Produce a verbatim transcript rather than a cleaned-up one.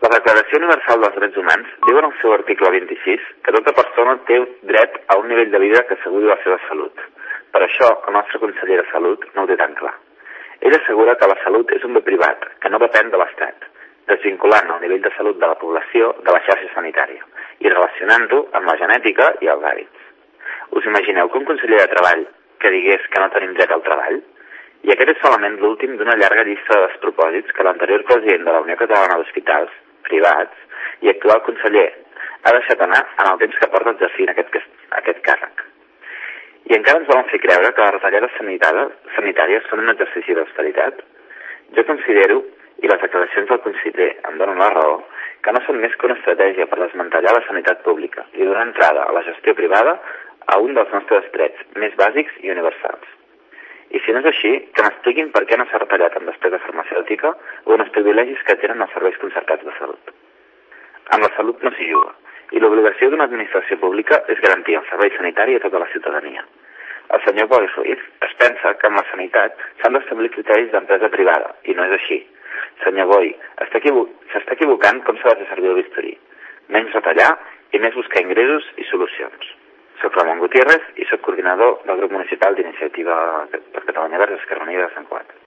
La Declaració Universal dels Drets Humans diu en el seu article vint-i-sis que tota persona té dret a un nivell de vida que asseguri la seva salut. Per això, el nostre conseller de Salut no ho té tan clar. Ell assegura que la salut és un bé privat, que no depèn de l'Estat, desvinculant el nivell de salut de la població de la xarxa sanitària i relacionant-ho amb la genètica i els hàbits. Us imagineu que un conseller de Treball que digués que no tenim dret al treball? I aquest és solament l'últim d'una llarga llista de despropòsits que l'anterior president de la Unió Catalana d'Hospitals Privats i actual conseller ha deixat anar en el temps que porta exercint aquest, aquest càrrec. I encara ens volen fer creure que les retallades sanitàries són un exercici d'austeritat? Jo considero, i les declaracions del conseller em donen la raó, que no són més que una estratègia per desmantellar la sanitat pública i donar entrada a la gestió privada a un dels nostres drets més bàsics i universals. I si no és així, que m'expliquin per què no s'ha retallat en despesa farmacèutica o en els privilegis que tenen els serveis concertats de salut. Amb la salut no s'hi juga, i l'obligació d'una administració pública és garantir el servei sanitari a tota la ciutadania. El senyor Boi Ruiz es pensa que amb la sanitat s'han d'establir criteris d'empresa privada, i no és així. Senyor Boi, s'està equivo equivocant com s'ha de fer servir el bisturí. Menys retallar i més buscar ingressos i solucions. Soc Ramon Gutiérrez i soc coordinador del grup municipal d'iniciativa per Catalunya Verds Esquerra Unida de Sant Cugat.